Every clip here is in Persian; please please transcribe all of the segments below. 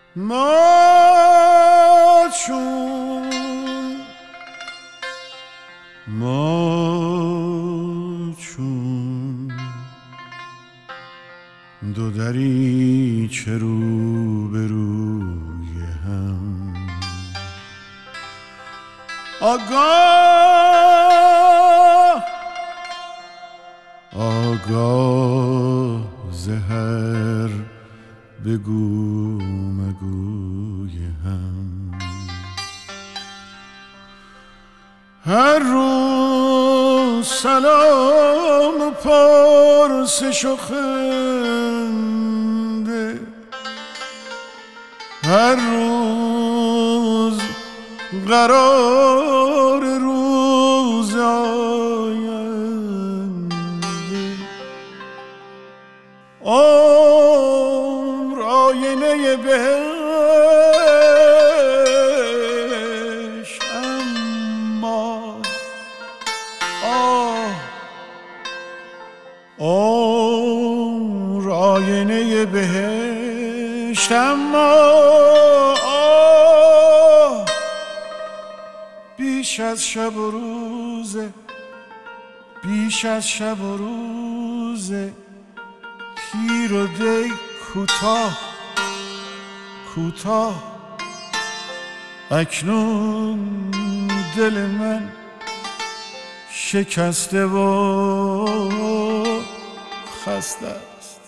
ما چون دو دریچه رو به روی هم، آگاه ز هر بگو مگوی هم، هر روز سلام و پرسش و خنده، هر روز قرار روز آینده، عمر آینه بهشت، اما عمر آینه بهشت، اما بیش از شب و روزه، بیش از شب و روزه، پیر و دی کوتاه کوتاه، اکنون دل من شکسته و خسته است،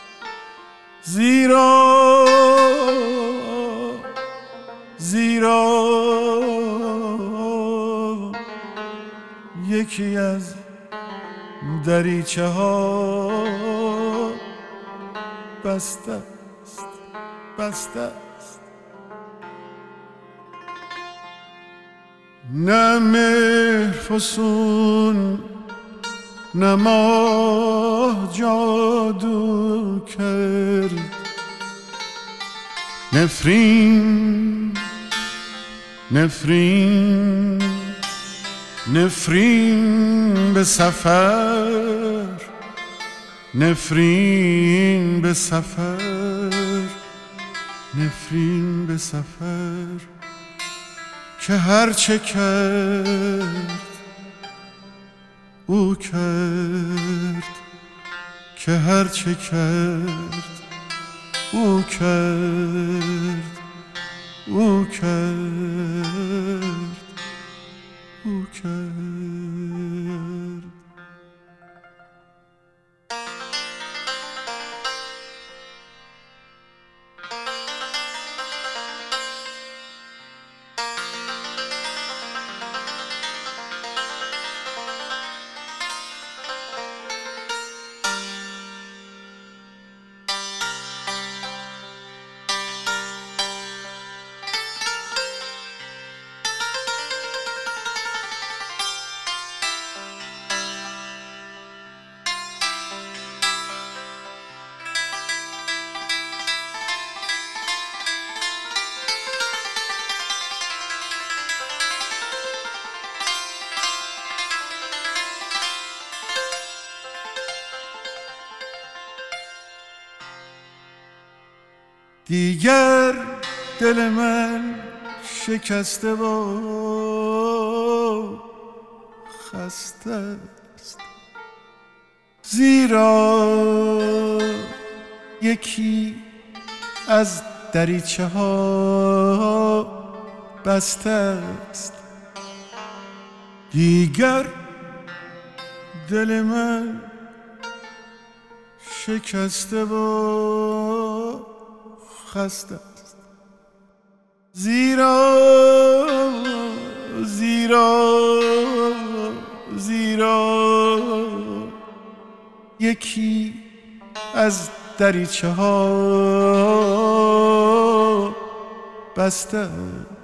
زیرا یکی از دریچه ها بسته است، بسته است. نه مهر فسون نه ماه جادو کرد، نفرین به سفر، نفرین به سفر، نفرین به سفر، که هر چه کرد او کرد، که هر چه کرد او کرد، او کرد، او کرد. دیگر دل من شکسته و خسته است، زیرا یکی از دریچه ها بسته است. دیگر دل من شکسته و خسته است، زیرا یکی از دریچه ها بسته است.